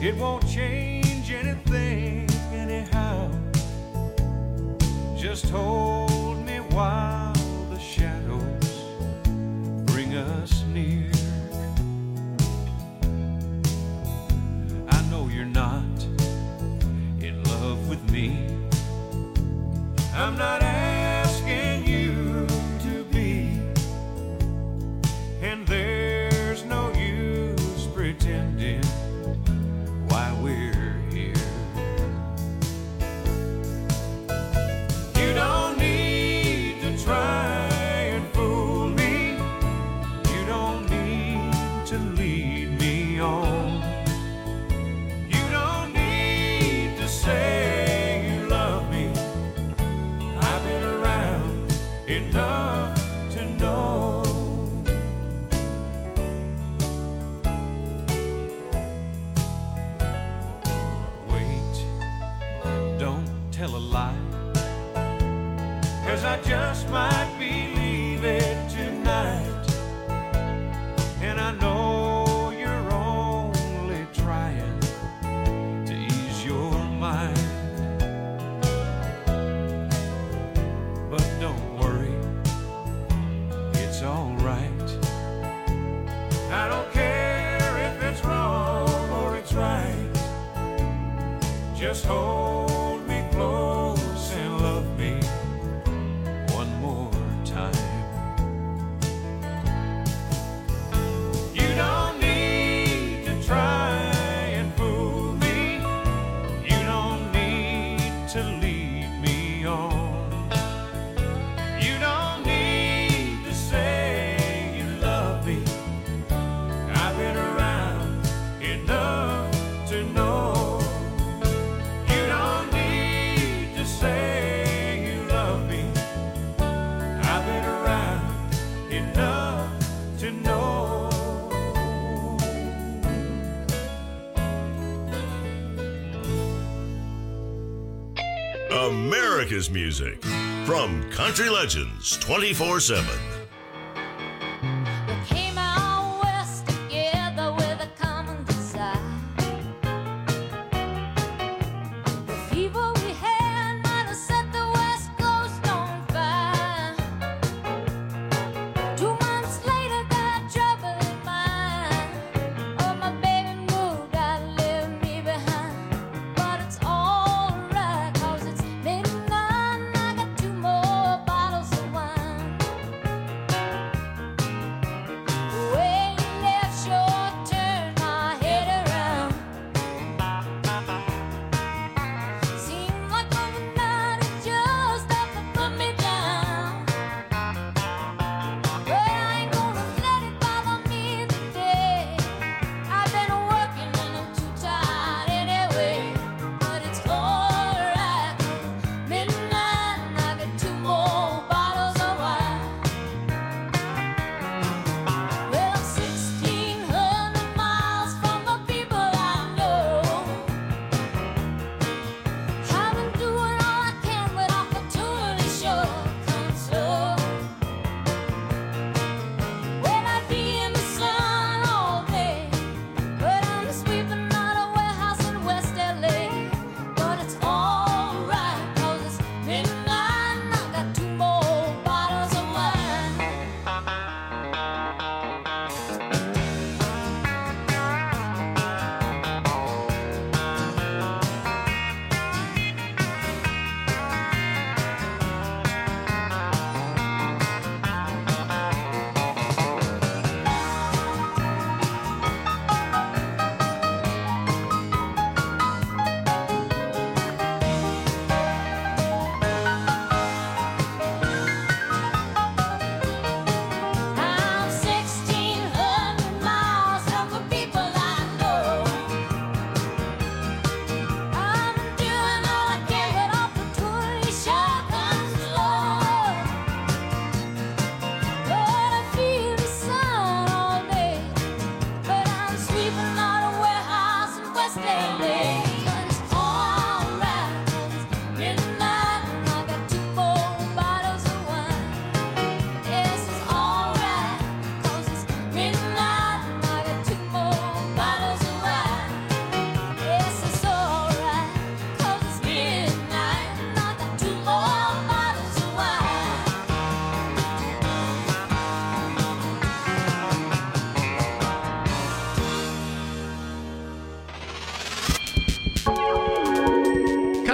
It won't change anything anyhow. Just hold me while the shadows bring us near. I know you're not in love with me. I'm not asking you to be, and there's no use pretending why we're here. You don't need to try and fool me. You don't need to lead me on. You don't need to say you love me. I've been around enough to know. Tell a lie, 'cause I just might believe it tonight. And I know you're only trying to ease your mind. But don't worry, it's alright. I don't care if it's wrong or it's right. Just hold me close and love me one more time. You don't need to try and fool me. You don't need to lead me on. You don't need to say you love me. I've been around enough to know. Say you love me. I've been around enough to know. America's music from Country Legends 24/7.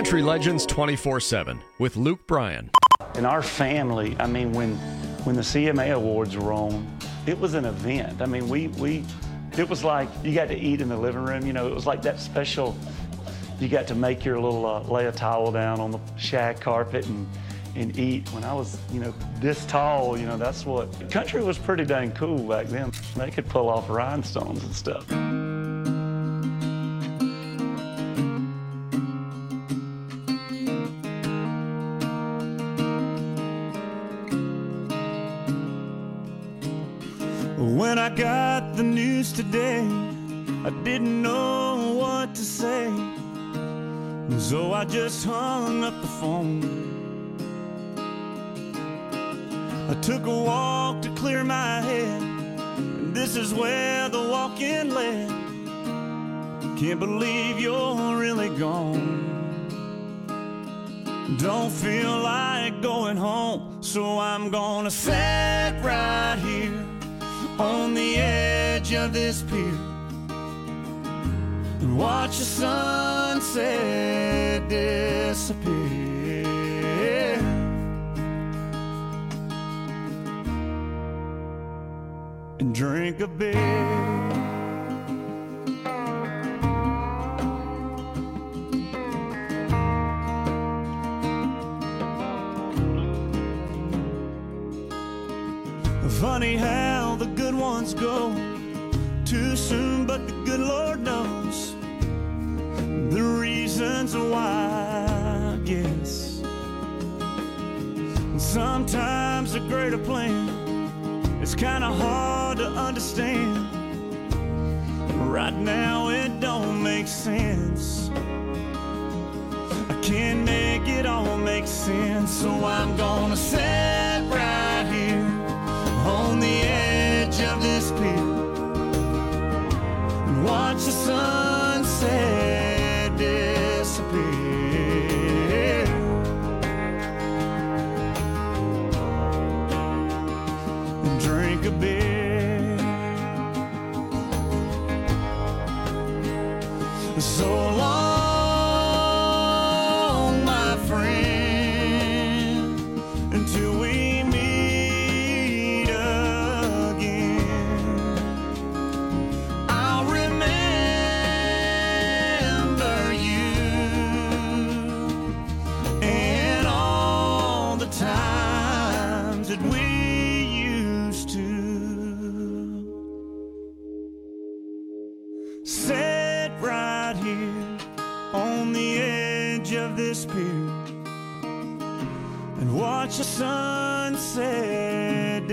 Country Legends 24/7 with Luke Bryan. In our family, I mean, when the CMA Awards were on, it was an event. I mean, it was like you got to eat in the living room. You know, it was like that special. You got to make your little lay a towel down on the shag carpet and eat. When I was, this tall, that's what country was pretty dang cool back then. They could pull off rhinestones and stuff. When I got the news today, I didn't know what to say, so I just hung up the phone. I took a walk to clear my head, and this is where the walk-in led. Can't believe you're really gone. Don't feel like going home, so I'm gonna sit right here on the edge of this pier and watch the sunset disappear. And drink a beer. Funny how the good ones go too soon, but the good Lord knows the reasons why, I guess. Sometimes a greater plan is kind of hard to understand. Right now it don't make sense. I can't make it all make sense, so I'm gonna sit right here on the edge of this pier and watch the sunset disappear. And drink a beer. So long, my friend, until we sit right here on the edge of this pier and watch the sunset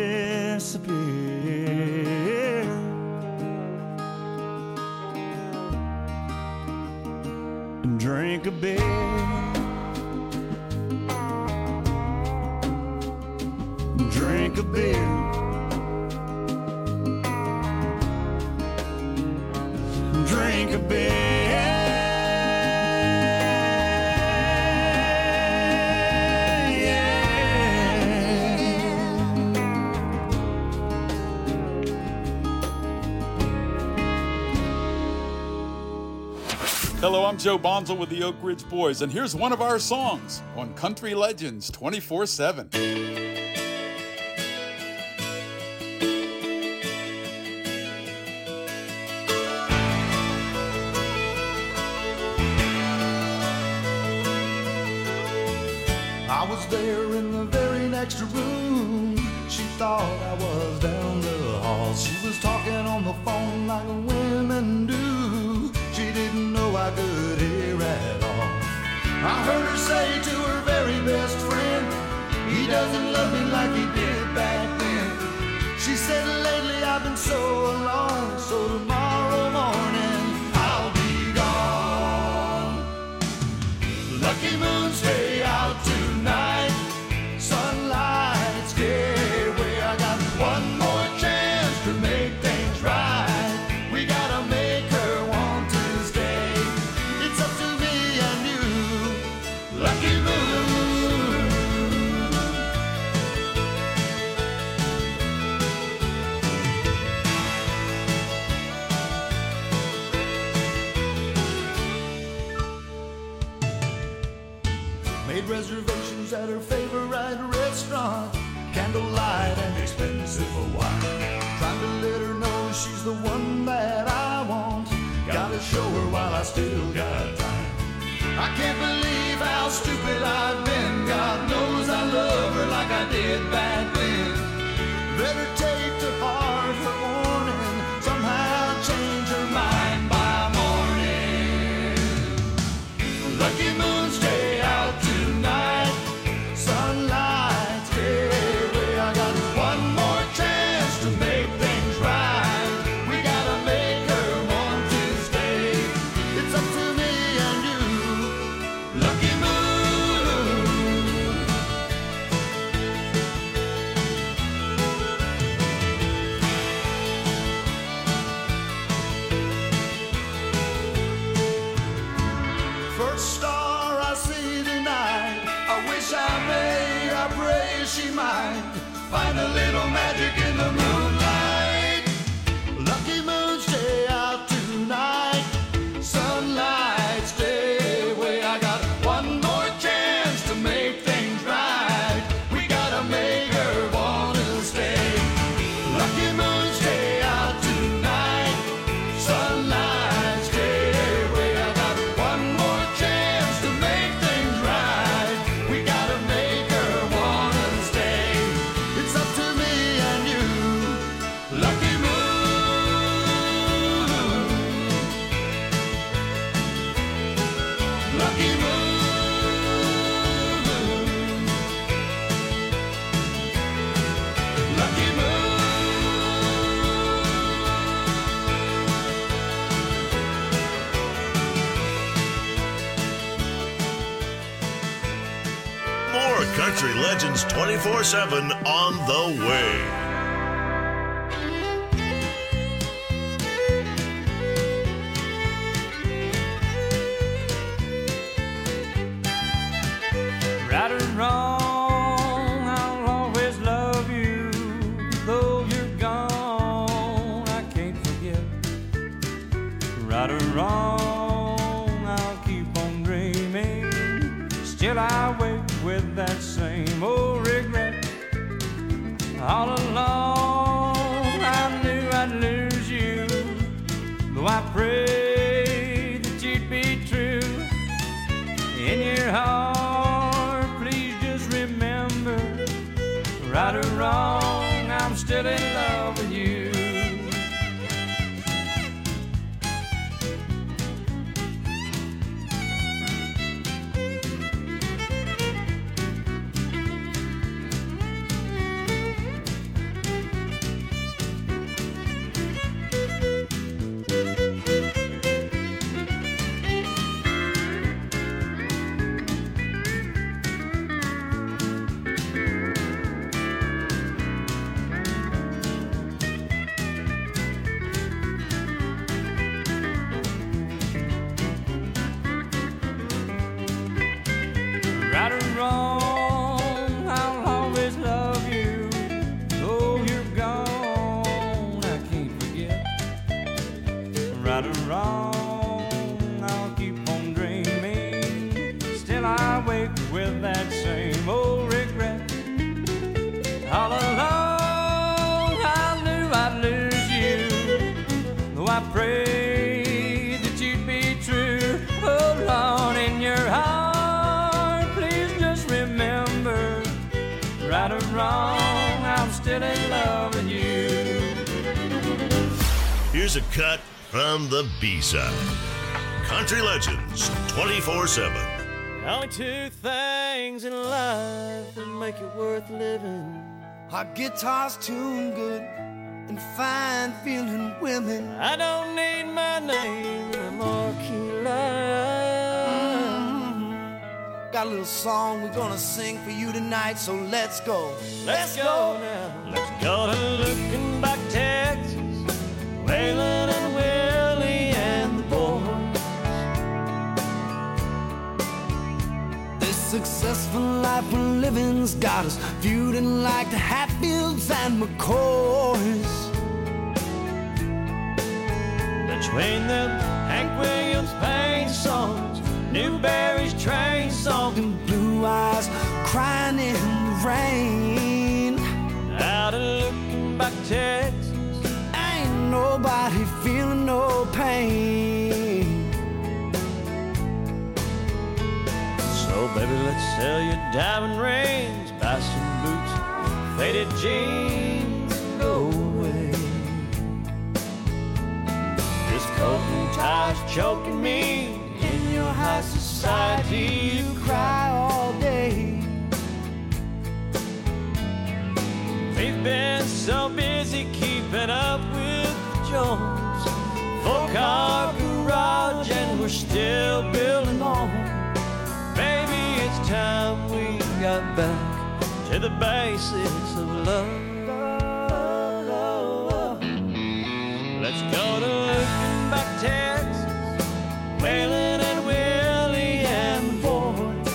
disappear. And drink a beer. Drink a beer. Drink a beer. Hello, I'm Joe Bonzel with the Oak Ridge Boys, and here's one of our songs on Country Legends 24/7. I was there in the very next room. She thought I was down the hall. She was talking on the phone like women do. She didn't know I could hear at all. I heard her say to her very best friend, he doesn't love me like he did back then. She said, lately I've been so alone, so tomorrow morning I'll be gone. Lucky moon, stay out tonight. Sunlight's gateway. I got one more chance to make things right. We gotta make her want to stay. It's up to me and you. Lucky moon. Made reservations at her favorite restaurant, candlelight and expensive wine. Trying to let her know she's the one that I want. Gotta show her while I still got time. I can't believe how stupid I've been. God knows I love her like I did back then. Better take to heart her warning, somehow change her mind by morning. Lucky moon, stay out tonight. Sunlight, stay away. I got one more chance to make things right. We gotta make her want to stay. It's up to me and you. Lucky moon. First star I see tonight, I wish I may, I pray she might find a little magic in the moonlight. Lucky moon, stay out tonight. Sunlight, stay away. I got one more chance to make things right. We gotta make her wanna stay. Lucky moon, stay out tonight. Sunlight, stay away. I got one more chance to make things right. We gotta make her wanna stay. It's up to me and you. Lucky moon. Lucky moon. Lucky moon. More Country Legends 24/7 on the way. Right or wrong, I'll always love you. Though you're gone, I can't forget. Right or wrong, I'll keep on dreaming. Still I wake with that same old regret. All along I knew I'd lose you, though I prayed that you'd be true. In your heart, please just remember, right or wrong, I'm still in love with you. Right or wrong, I'll always love you. Though you're gone, I can't forget. Right or wrong, I'll keep on dreaming. Still I wake with that same old regret. All along I knew I'd lose you, though I prayed that you'd be true. Hold on in your heart, please just remember, right or wrong, I'm still in love with you. Here's a cut from the B-side. Country Legends 24/7. Only two things in life that make it worth living: Our guitars tune good and fine feeling women. I don't need my name in a marquee line. Got a little song we're gonna sing for you tonight, so let's go. Let's go now. Let's go to Looking Back, Texas. Waylon and Willie and the boys. This successful life we're living's got us feuding like the Hatfields and McCoys. Between them Hank Williams pain songs, Newberry's train songs, And Blue rain. Out of looking back Texas, Ain't nobody feeling no pain. so baby, let's sell your diamond rings, buy some boots, faded jeans, and go away. This coat and tie's choking me. In your high society, you cry all day. We've been so busy keeping up with the Jones. 4-car garage and we're still building on. Baby, it's time we got back to the basics of love. Let's go to looking back Texas, Waylon and Willie and the boys.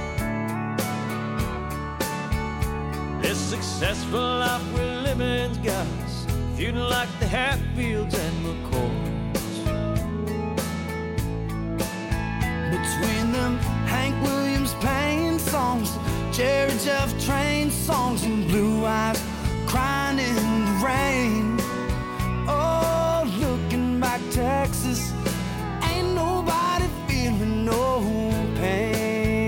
This successful life we're living's got us feuding like the Hatfields and McCoys. Between them Hank Williams Payne songs, Jerry Jeff Train songs, and Blue Eyes crying in the rain. Oh, looking back Texas, ain't nobody feeling no pain.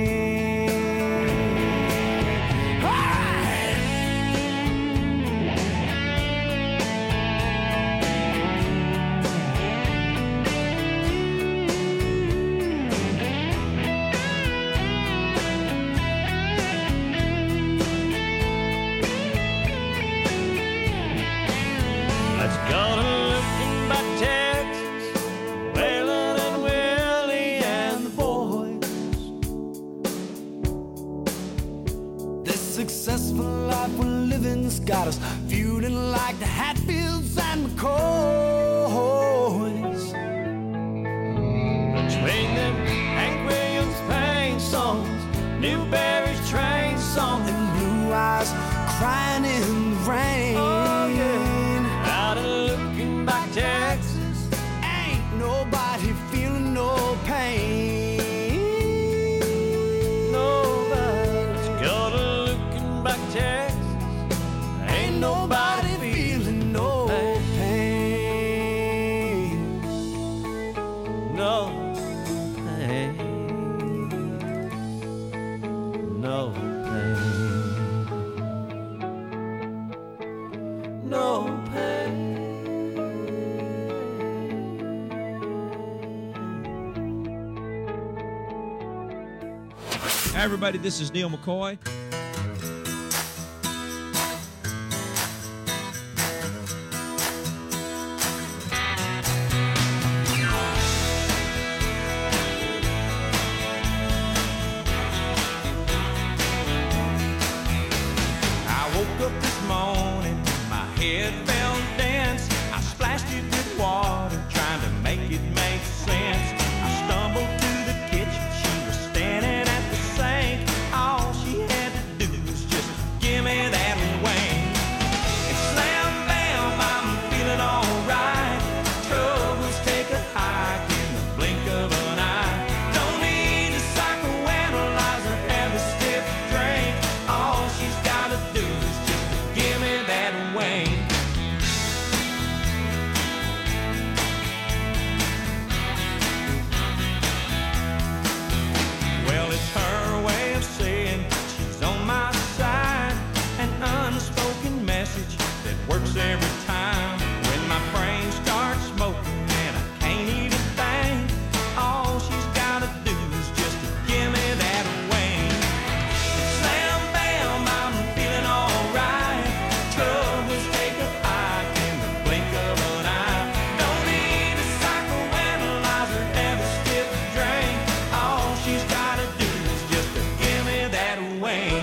Let's go to looking back Texas, Waylon and Willie and the boys. This successful life we're living's got us feuding like the Hatfields and McCoys. Between them Hank Williams Payne songs, Newberry's Train songs, And Blue Eyes crying in the rain. oh yeah. Out of looking back Texas, Ain't nobody feeling no pain. nobody. Let's go to looking back Texas, ain't nobody feeling no pain. pain. No pain. No pain. No pain. Hi, everybody. This is Neil McCoy. I woke up this morning, my head felt dense. I splashed it with water, trying to make it make sense. I stumbled to the kitchen, she was standing at the sink. All she had to do was just give me that wing. And slam bam, I'm feeling alright. Troubles take a hike in the blink of an eye. Don't need to psychoanalyze or have a stiff drink. All she's gotta do is just give me that wing. Well, it's her way of saying she's on my side. An unspoken message that works every time. When my brain starts smoking and I can't even think, all she's gotta do is just give me that wing. Slam bam, I'm feeling alright. Troubles take a hike in the blink of an eye. Don't need a psychoanalyze or have a stiff drink. All she's gotta do is just give me that wing.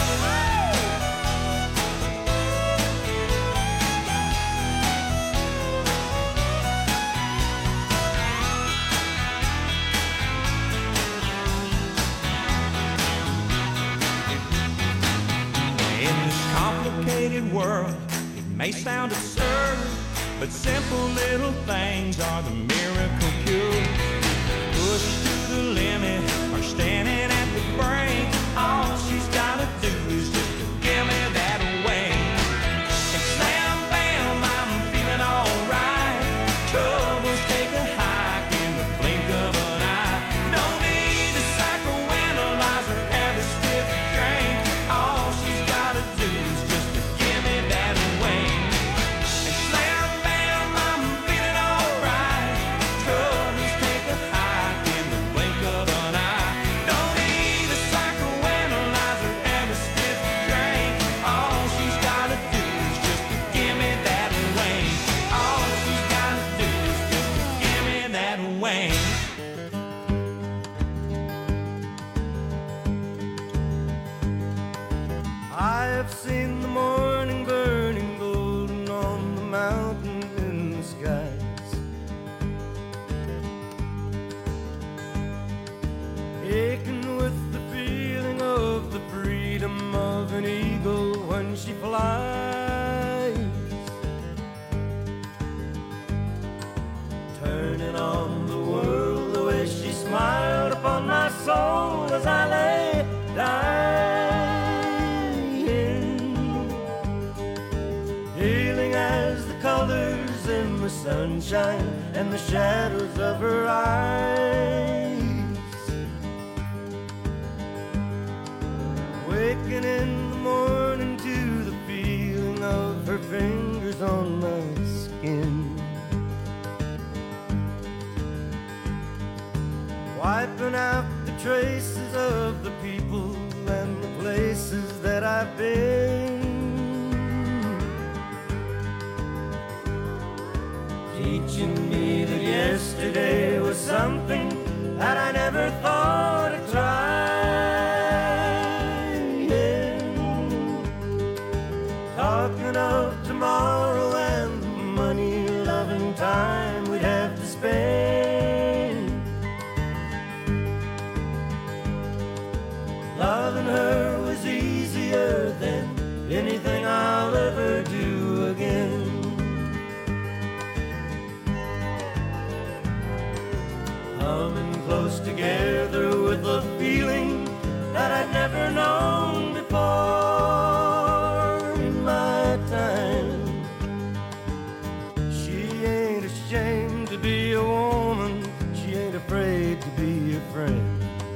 In this complicated world, it may sound absurd, but simple little things are the miracle cure. Pushed to the limit or standing at the brink, all she's gotta do is just give I've seen the morning burning golden on the mountain in the skies. Aching with the feeling of the freedom of an eagle when she flies. Turning on the world the way she smiled upon my soul as I lay dying, healing as the colors in the sunshine and the shadows of her eyes. Waking in the morning to the feeling of her fingers on my skin, wiping out the traces of the people and the places that I've been, teaching me that yesterday was something that I never thought I'd try. Talking of tomorrow and the money, love and time we'd have to spend. Loving her was easier than anything I'll ever do again. Humming close together with a feeling that I'd never known before in my time. She ain't ashamed to be a woman, she ain't afraid to be a friend.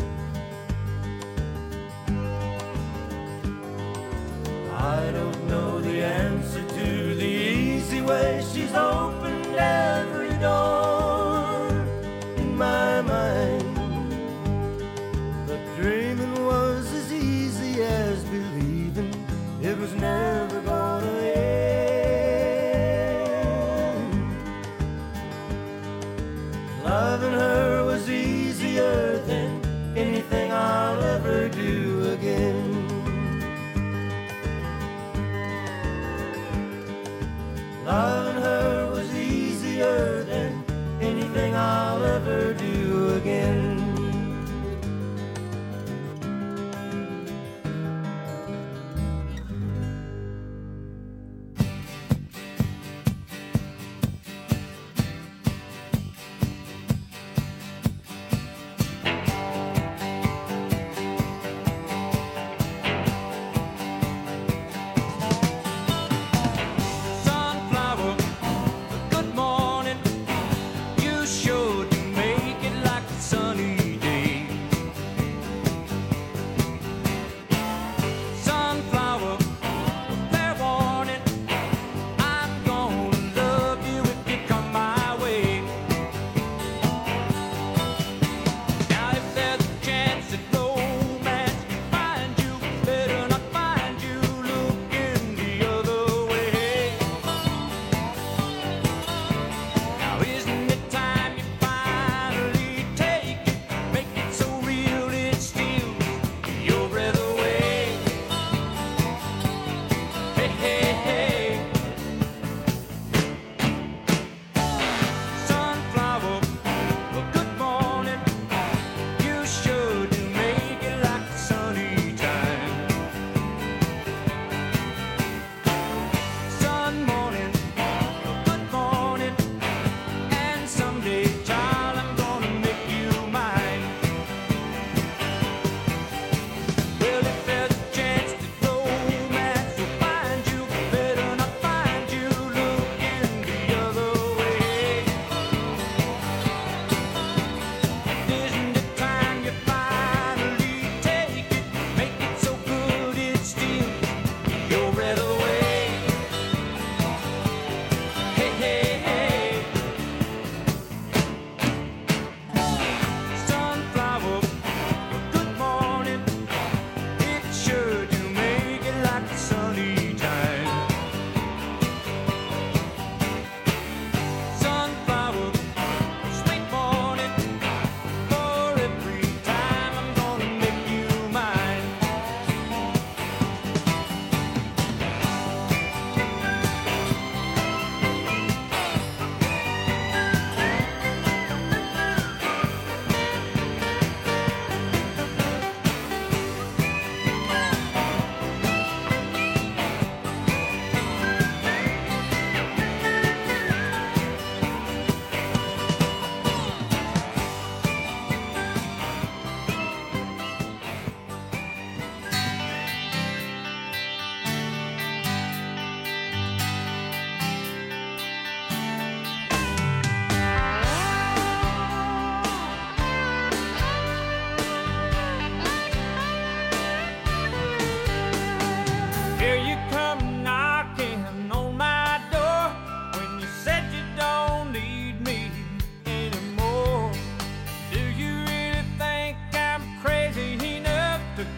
I don't know the answer to the easy way she's opened every door in my mind, but dreaming was as easy as believing it was never gonna end. Loving her was easier than anything I'll ever do again. Loving her was easier than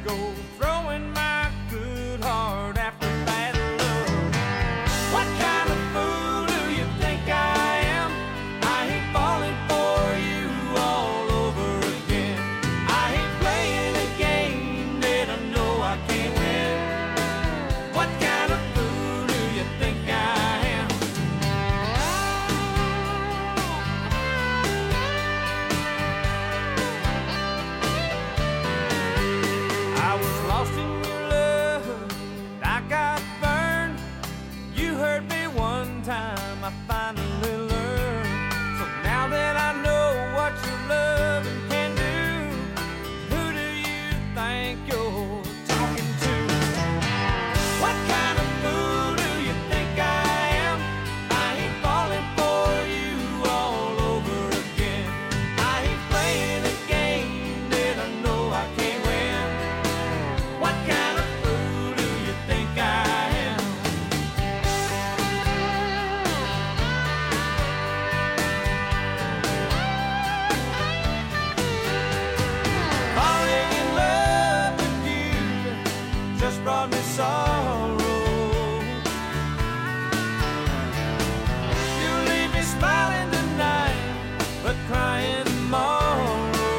go throwing my good heart after bad love. What kind of fool do you think I am? I ain't falling for you all over again. I ain't playing a game that I know I can't win. What kind of fool do you think I am? I was lost in your love, I got burned. You hurt me one time, I finally learned. So now that I know what your loving can do, who do you think you're talking to? What kind of fool do you think I am? I ain't falling for you all over again. I ain't playing a game that I know I can't win. What kind of fool do you think I am? Falling in love with you just brought me sorrow. You leave me smiling tonight, but crying tomorrow.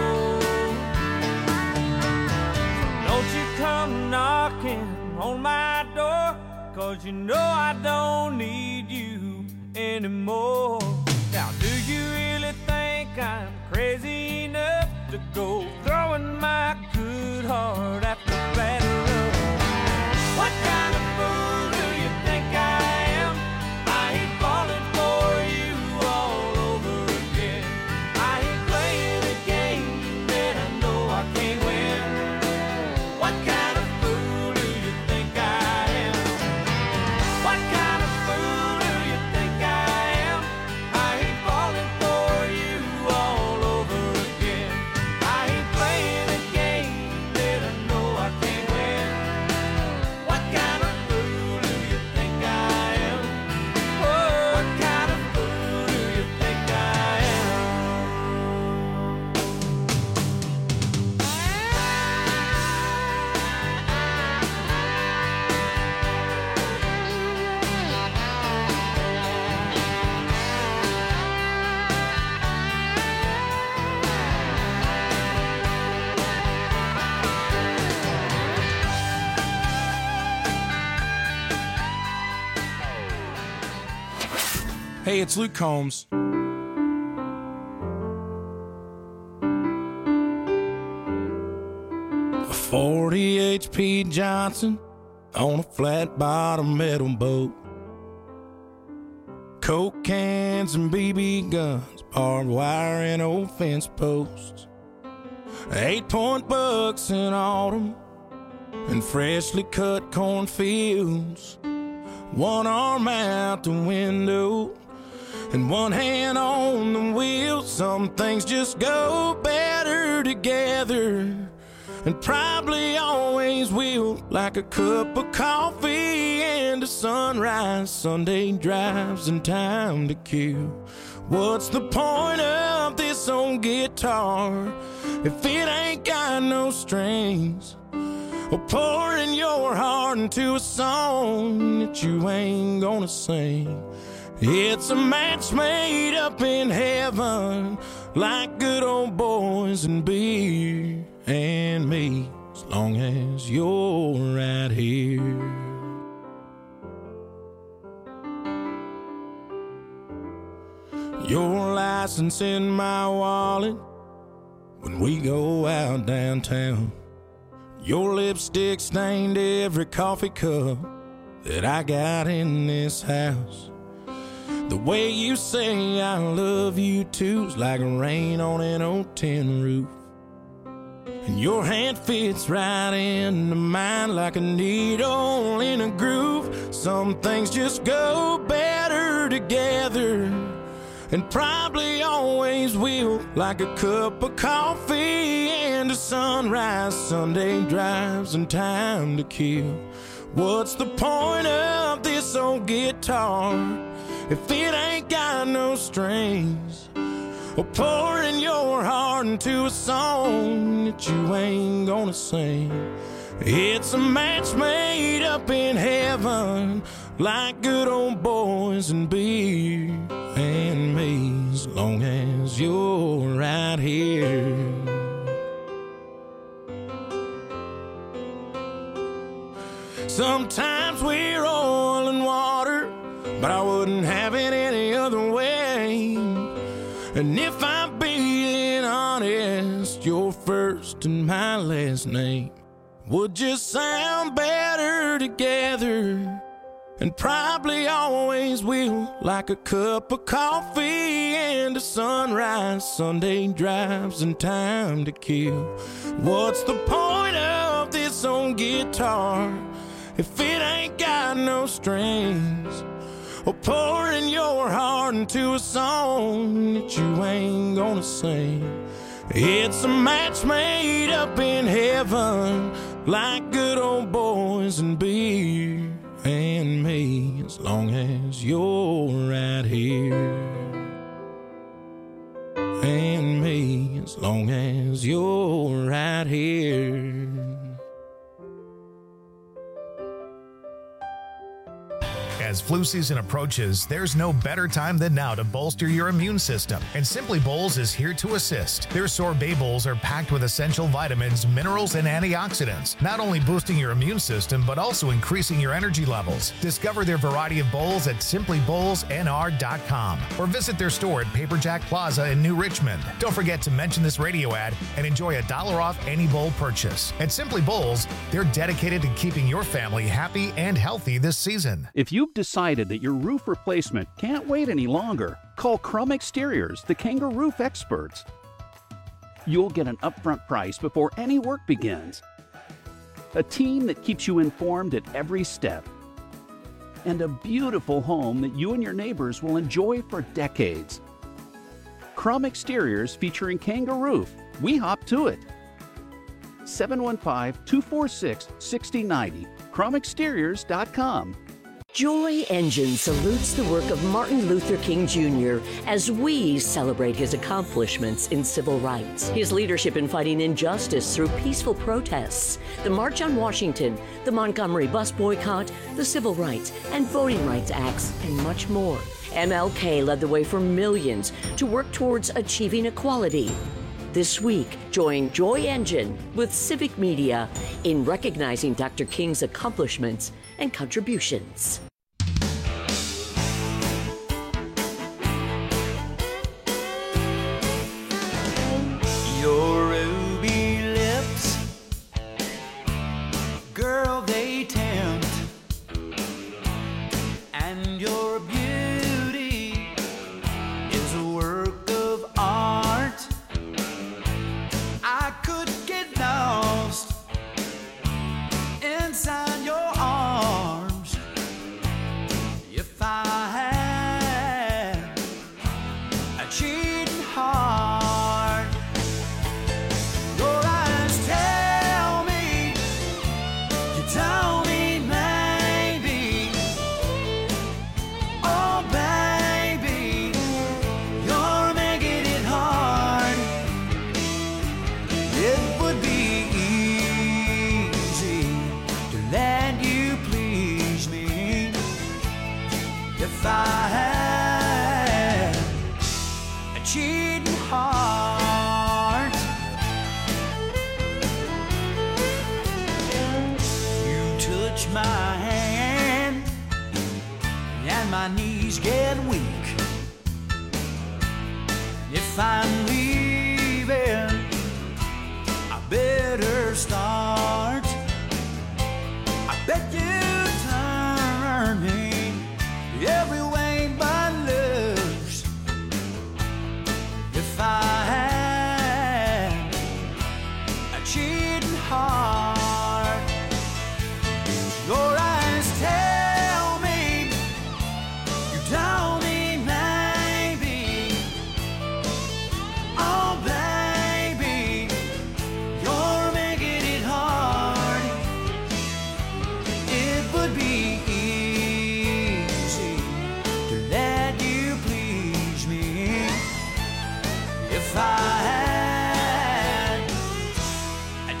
Don't you come knocking on my door, 'cause you know I don't need you anymore. Now do you really think I'm crazy enough to go throwing my good heart after bad love? What kind of fool do you think I am? I ain't falling for you all over again. I ain't playing a game that I know I can't win. What kind of fool do you think I am? What kind of fool do you think I am? I ain't falling for you all over again. I ain't playing a game that I know I can't win. What kind of fool do you think I am? Oh, what kind of fool do you think I am? Hey, it's Luke Combs. A 40 HP Johnson on a flat bottom metal boat. Coke cans and BB guns, barbed wire and old fence posts. 8-point bucks in autumn and freshly cut cornfields. One arm out the window and one hand on the wheel. Some things just go better together, and probably always will. Like a cup of coffee and a sunrise, Sunday drives and time to kill. What's the point of this old guitar if it ain't got no strings? Or pouring your heart into a song that you ain't gonna sing. It's a match made up in heaven, like good old boys and beer and me, as long as you're right here. Your license in my wallet when we go out downtown. Your lipstick stained every coffee cup that I got in this house. The way you say I love you too's like rain on an old tin roof. And your hand fits right into mine like a needle in a groove. Some things just go better together, and probably always will. Like a cup of coffee and a sunrise, Sunday drives and time to kill. What's the point of this old guitar if it ain't got no strings? or pouring your heart into a song that you ain't gonna sing. It's a match made up in heaven, like good old boys and beer and me, as long as you're right here. Sometimes we're oil and water, but I wouldn't have it any other way. And if I'm being honest, your first and my last name would just sound better together, and probably always will, like a cup of coffee and a sunrise, Sunday drives and time to kill. What's the point of this old guitar if it ain't got no strings, or pouring your heart into a song that you ain't gonna sing? It's a match made up in heaven, like good old boys and beer and me, as long as you're right here. And me, as long as you're right here. As flu season approaches, there's no better time than now to bolster your immune system, and Simply Bowls is here to assist. Their sorbet bowls are packed with essential vitamins, minerals, and antioxidants, not only boosting your immune system, but also increasing your energy levels. Discover their variety of bowls at simplybowlsnr.com or visit their store at Paperjack Plaza in New Richmond. Don't forget to mention this radio ad and enjoy $1 off any bowl purchase. At Simply Bowls, they're dedicated to keeping your family happy and healthy this season. If you've decided that your roof replacement can't wait any longer, call Crum Exteriors, the Kangaroo Roof experts. You'll get an upfront price before any work begins, a team that keeps you informed at every step, and a beautiful home that you and your neighbors will enjoy for decades. Crum Exteriors featuring Kangaroo Roof. We hop to it. 715-246-6090. CrumExteriors.com. Joy Engine salutes the work of Martin Luther King Jr. as we celebrate his accomplishments in civil rights, his leadership in fighting injustice through peaceful protests, the March on Washington, the Montgomery bus boycott, the Civil Rights and Voting Rights Acts, and much more. MLK led the way for millions to work towards achieving equality. This week, join Joy Engine with Civic Media in recognizing Dr. King's accomplishments and contributions. Your ruby lips, girl, they tempt, and your beauty is a work of art. I could get lost inside your arms if I had a cheating heart. Your eyes tell me, you tell me maybe, oh baby, you're making it hard. It would be easy to let you please me if I had a cheating heart. You touch my hand and my knees get weak. If I'm leaving, I better start. I bet you turn me every way but loose. If I had a cheating heart, your eyes tell me, you tell me maybe, oh baby, you're making it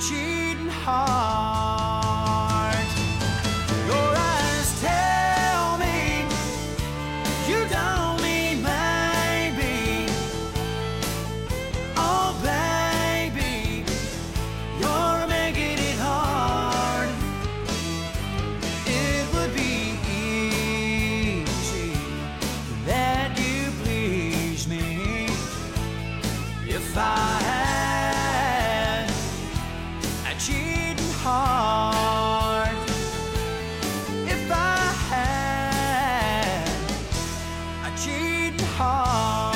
cheating heart. Your eyes tell me you don't mean maybe. Oh, baby, you're making it hard. It would be easy that you please me if I had a cheating heart. If I had a cheating heart.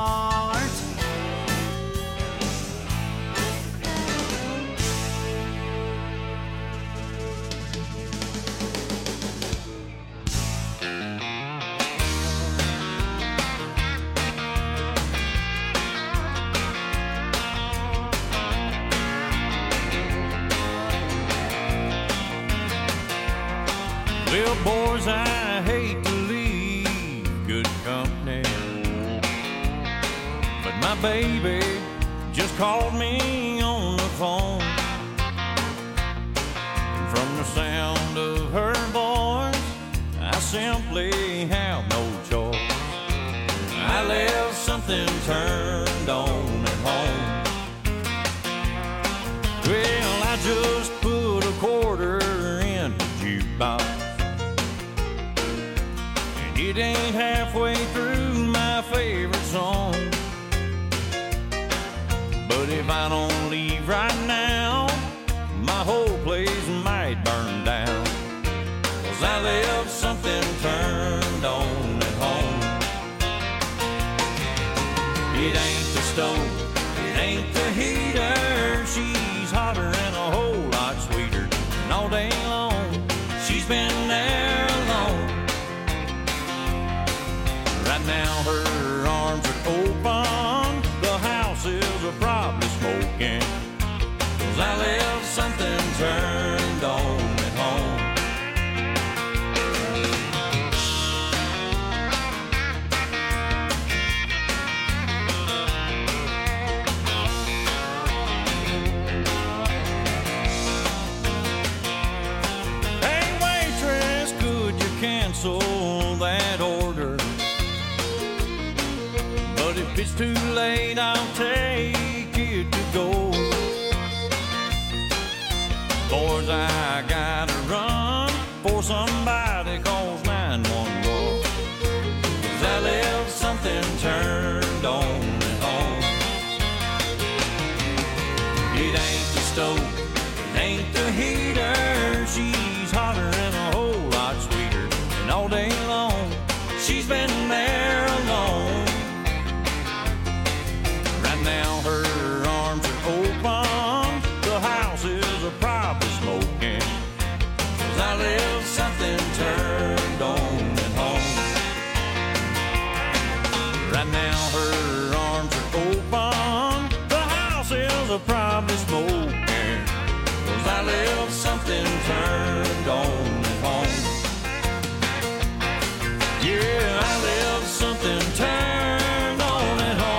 Well, boys, I hate to leave good company, but my baby just called me on the phone. And from the sound of her voice, I simply have no choice. I left something turned on at home. Well, I just put a quarter in the jukebox. It ain't halfway through my favorite song. But if I don't leave right now, my whole place might burn down. 'Cause I left something turned on at home. It ain't the stove, it ain't the heater. She's hotter and a whole lot sweeter. And all day long, she's been there alone. Right now her arms are open, the house is probably smoking. 'Cause I left something turned on at home. Hey waitress, could you cancel that order? If it's too late, I'll take it to go. Boys, I gotta run for somebody calls 911. 'Cause I left something turned on at home. It ain't the stove, it ain't the heater. She's hotter and a whole lot sweeter. And all day long, she's been there alone. Now her arms are open, the house is probably smoking. 'Cause I left something turned on at home. Right now her arms are open, the house is probably smoking. 'Cause I left something turned on at home. Yeah, I left something turned on at home.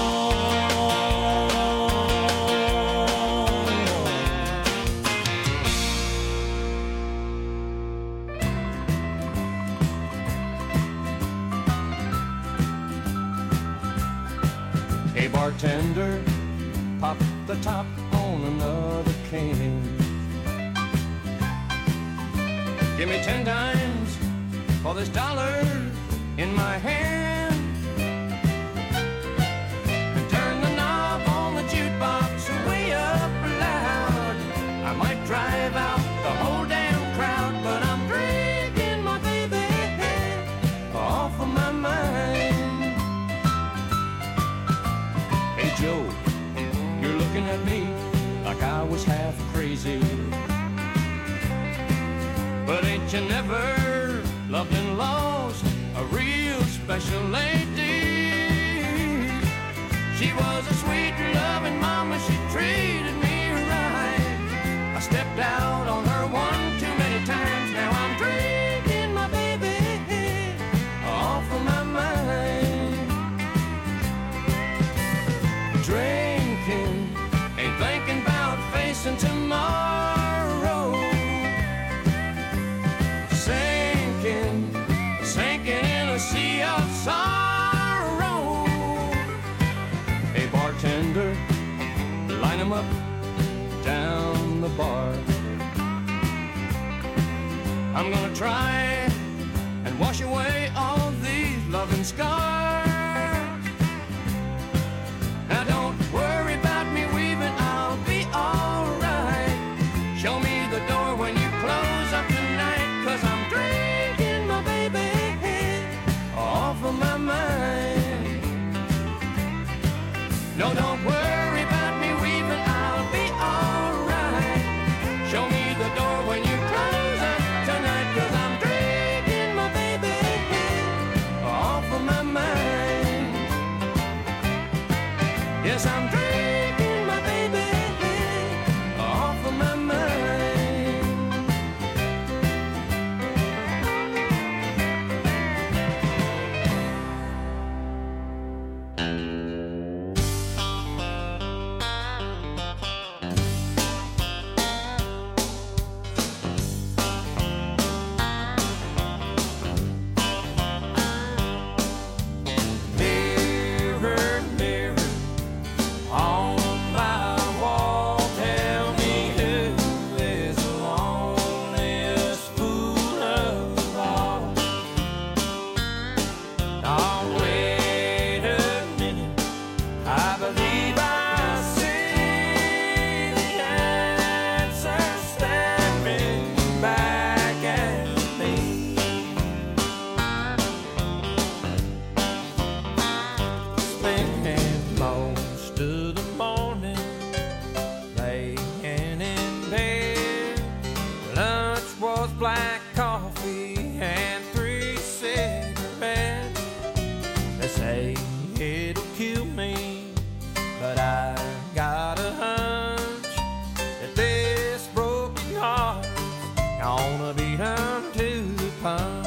Bartender, pop the top on another can. Give me 10 dimes for this dollar in my hand. And turn the knob on the jukebox way up loud. I might drive out the whole damn crowd, but I'm drinking my baby off of my mind. Hey Joe, you're looking at me like I was half crazy. But ain't you never loved and lost a real special lady? She was a sweet loving mama, she treated me right. I stepped out on her one too many times. Now I'm drinking my baby off of my mind. Drinking, ain't thinking about facing tomorrow. tomorrow. Sinking in a sea of sorrow. Hey bartender, line 'em up down the bar. I'm gonna try and wash away all these loving scars. Now don't worry about me weaving, I'll be alright. Show me the door when you close up tonight, 'cause I'm drinking my baby off of my mind. No, don't worry about me weaving, I'll be alright. Show me the door when you close up tonight, 'cause I'm drinking my baby off of my mind. Yes, I'm drinking my baby off of my mind. Mirror, mirror on my wall, tell me who is the loneliest fool of all. Oh, wait a minute, I believe I see the answer staring back at me. Spending most of the morning laying in bed. Lunch was black coffee and 3 cigarettes. They say it'll kill me, but I got a hunch that this broken heart's gonna be done to the punch.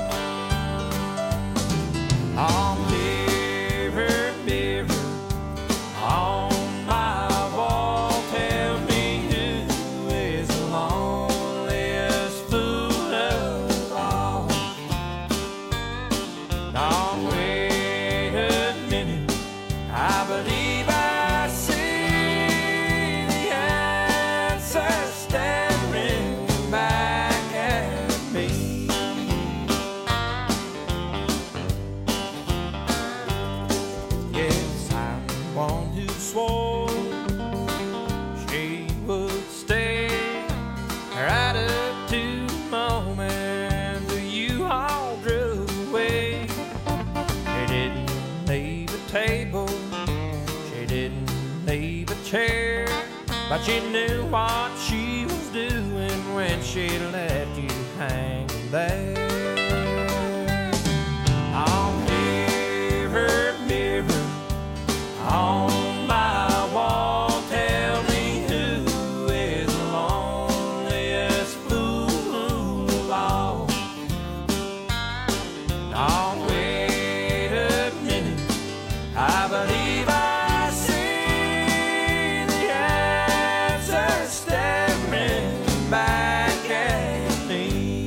Oh, mirror, mirror on my wall, tell me who is the loneliest fool of all. Now wait a minute, I believe I see the answer staring back at me. Yes, I'm the one who swore she would stay right up to the moment that you all drove away. She didn't leave a table, she didn't leave a chair, but she knew what she was doing when she left you hanging there. Oh, mirror, mirror on my wall, tell me who is the loneliest fool of all. Now wait a minute, I believe I see the answer staring back at me.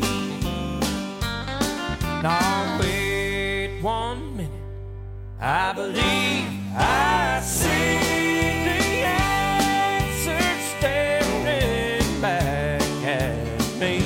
Now wait 1 minute, I believe I see the answer staring back at me.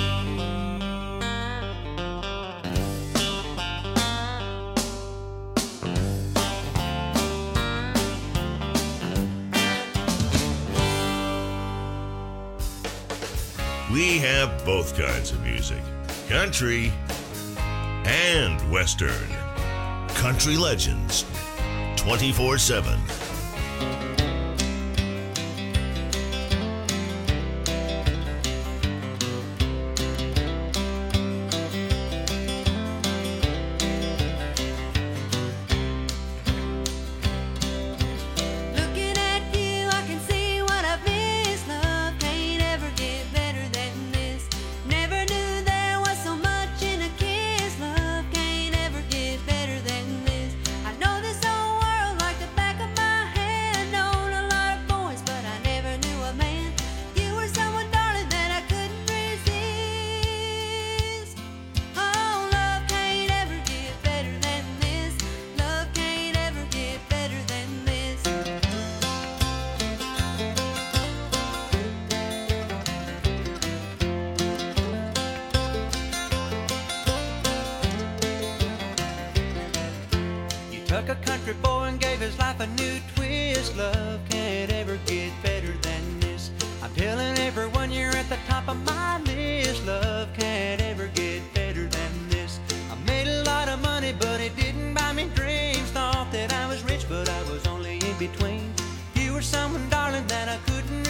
We have both kinds of music, country and western. Country Legends, 24/7. Looking at you, I can see what I've missed. Love can't ever get better than this. Never knew there was so much in a kiss. Love can't ever get better than this. I know this whole world like the back of my hand. No love can't ever get better than this. I'm telling everyone you're at the top of my list. Love can't ever get better than this. I made a lot of money, but it didn't buy me dreams. Thought that I was rich, but I was only in between. You were someone, darling, that I couldn't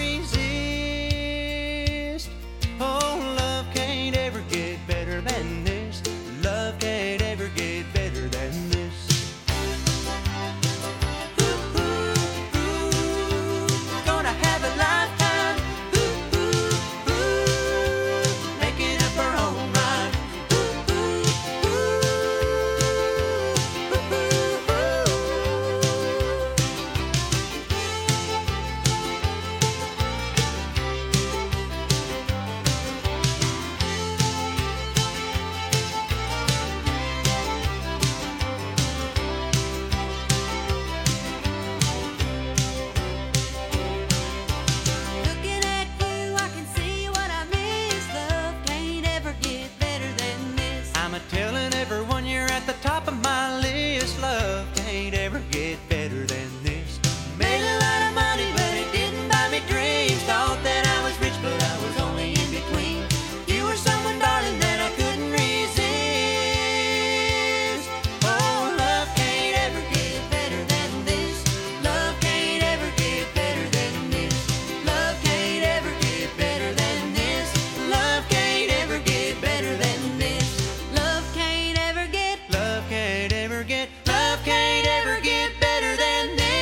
resist. Oh, love can't ever get better than this. Love can't ever get better than this. Gonna have a lifetime. Making up her own mind. Looking at you, I can see what I miss. Love can't ever get better than this. I'm a telling everyone you're at the top of my list. Love can't ever get better than this. Made a lot of money, but it didn't buy me dreams. Thought that I was rich, but I was only in between. You were someone, darling, that I couldn't resist. Oh, love can't ever get better than this. Love can't ever get better than this. Love can't ever get better than this. Love can't ever get better than this. Love can't ever get. Love can't ever get. Love can't ever get better than this.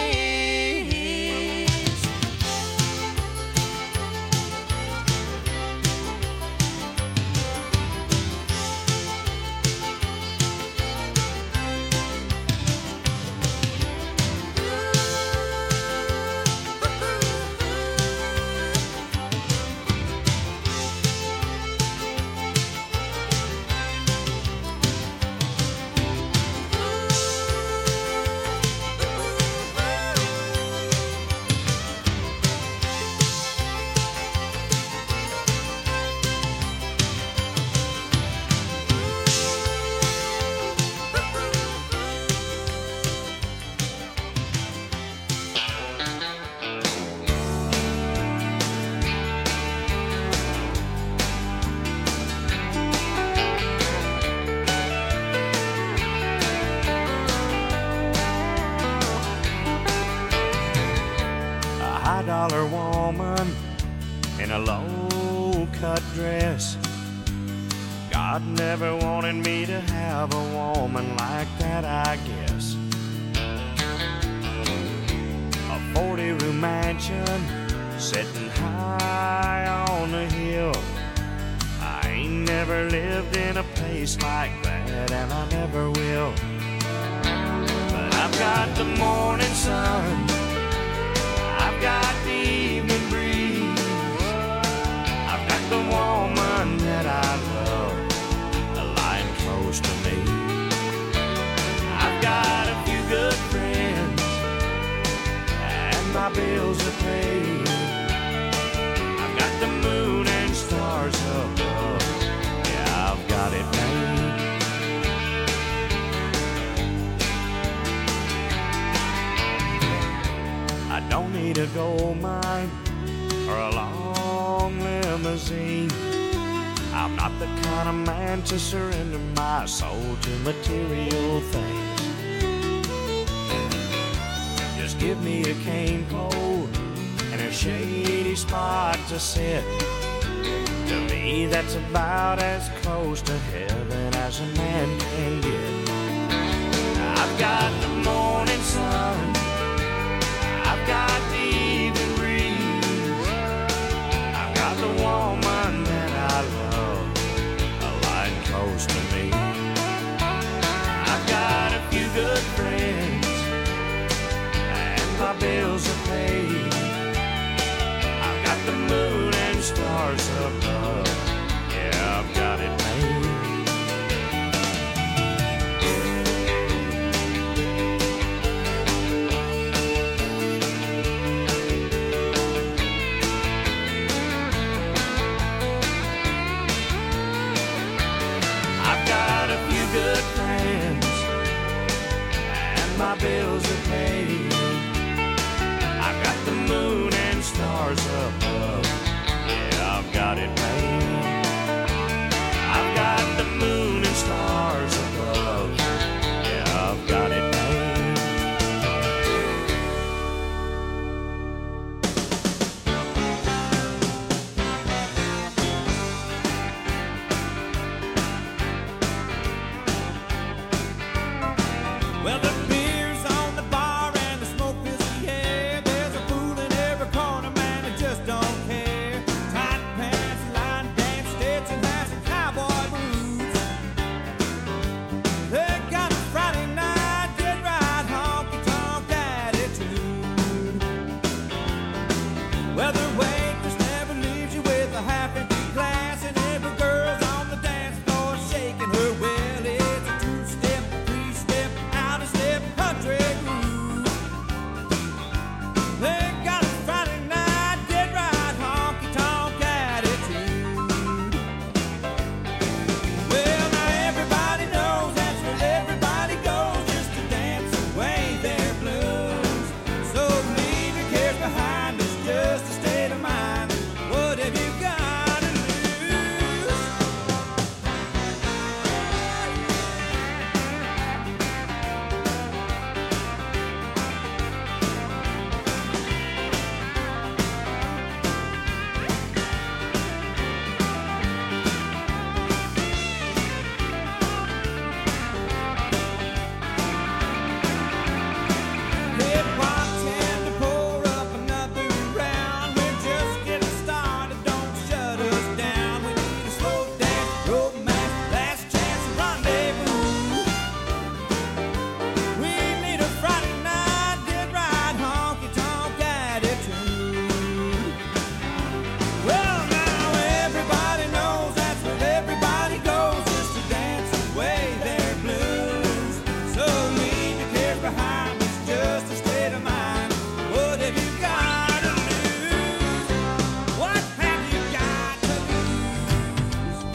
A high-dollar woman in a low-cut dress. God never wanted me to have a woman like that, I guess. A 40-room mansion sitting high on the hill. I ain't never lived in a place like that, and I never will. But I've got the morning sun, I've got the evening breeze, I've got the woman that I love lying close to me. I've got a few good friends, and my bills are paid. I've got the moon and stars above, yeah, I've got it made. I don't need a gold mine or a long limousine. I'm not the kind of man to surrender my soul to material things. Just give me a cane pole and a shady spot to sit. To me, that's about as close to heaven as a man can get. I've got the morning sun, I've got the evening breeze, I've got the woman that I love lying close to me. I've got a few good friends, and my bills are paid. I've got the moon and stars above, yeah, I've got it made. Good friends, and my bills are paid. stars above. Yeah, I've got it made. I've got the moon and stars above. Yeah, I've got it made. Well, the beer's on the bar and the smoke fills the air. There's a fool in every corner, man, I just don't care. Tight pants, line dance, Stetson hats, and cowboy boots. They got a Friday night, get right, honky-tonk attitude. Well, the waitress never leaves you with a half-empty glass, and every girl's on the dance floor shaking her. Well, it's a two-step, three-step, out-of-step country groove. They got a Friday night, get right, honky-tonk attitude. Well, now everybody knows that's where everybody goes, just to dance away their blues. So leave your cares behind, it's just a state of mind. What have you got to lose? Hey, bartender, pour up another round. We're just getting started, don't shut us down. We need a slow dance, romance, last chance, rendezvous. We need a Friday night, get right, honky-tonk attitude. Well, now everybody knows that's where everybody goes, just to dance away their blues. So leave your cares behind, it's just a state of mind. What have you got to lose? What have you got to lose?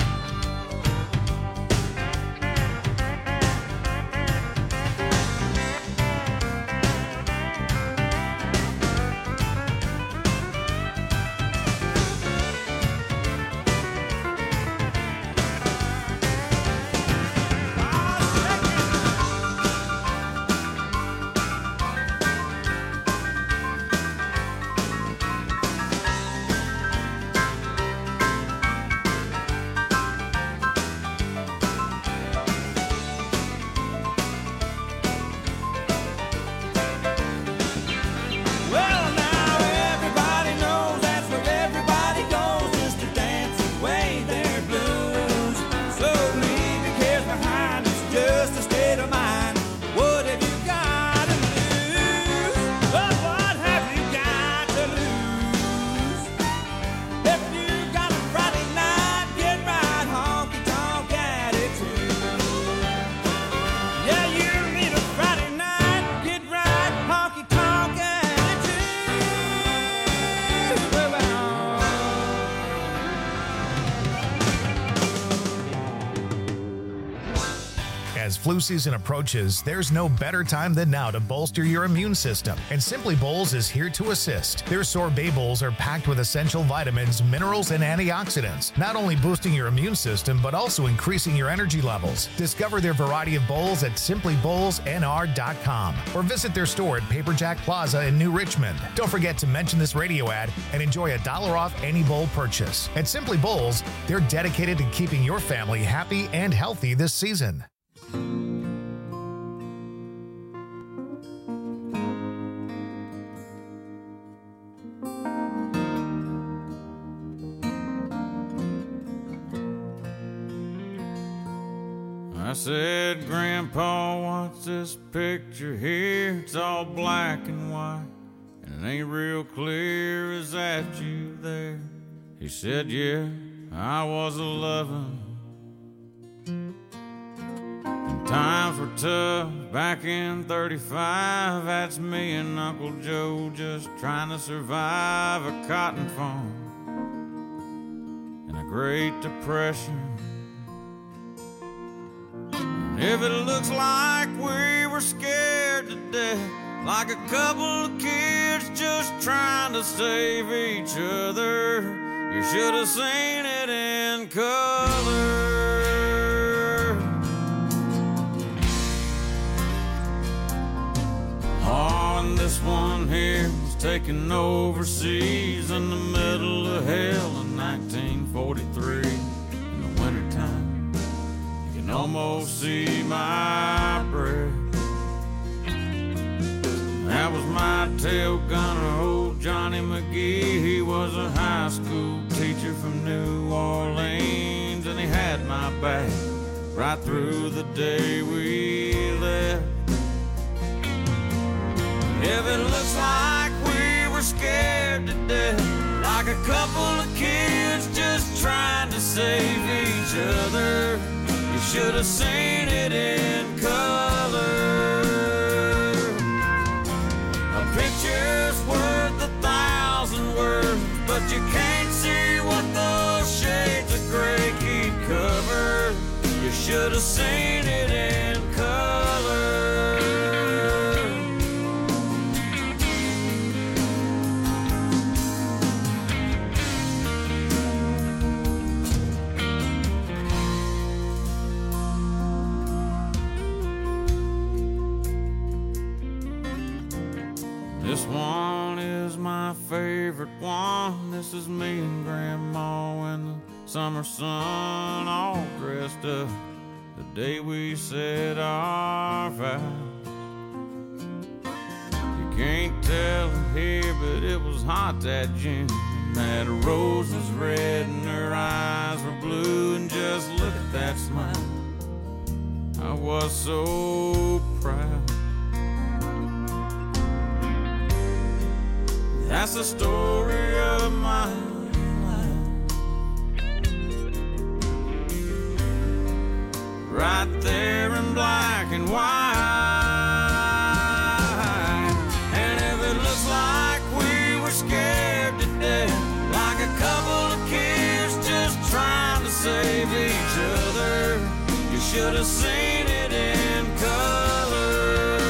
Well, now everybody knows that's where everybody goes, just to dance away their blues. So leave your cares behind, it's just a state of mind. What have you got to lose? Oh, what have you got to lose? If you got a Friday night, get right, honky-tonk attitude. Yeah, you need a Friday night, get right, honky-tonk attitude. As flu season approaches, there's no better time than now to bolster your immune system, and Simply Bowls is here to assist. Their sorbet bowls are packed with essential vitamins, minerals, and antioxidants, not only boosting your immune system, but also increasing your energy levels. Discover their variety of bowls at simplybowlsnr.com or visit their store at Paper Jack Plaza in New Richmond. Don't forget to mention this radio ad and enjoy $1 off any bowl purchase. At Simply Bowls, they're dedicated to keeping your family happy and healthy this season. I said, Grandpa, what's this picture here? It's all black and white, and it ain't real clear. Is that you there? He said, yeah, I was a-lovin'. And times were tough back in 35. That's me and Uncle Joe just trying to survive a cotton farm and a Great Depression. If it looks like we were scared to death, like a couple of kids just trying to save each other. You should have seen it in color. Oh, and this one here was taken overseas in the middle of hell in 1943. In the wintertime, you can almost see my breath. That was my tail gunner, old Johnny McGee. He was a high school teacher from New Orleans, and he had my back right through the day we left. If it looks like we were scared to death, like a couple of kids just trying to save each other, you should have seen it in color. A picture's worth 1,000 words, but you can't see what those shades of gray keep covered. You should have seen it in color. This one is my favorite one. This is me and Grandma in the summer sun, all dressed up the day we said our vows. You can't tell it here, but it was hot that June. That rose was red and her eyes were blue, and just look at that smile. I was so proud. That's the story of my life, right there in black and white. And if it looks like we were scared to death, like a couple of kids just trying to save each other, you should have seen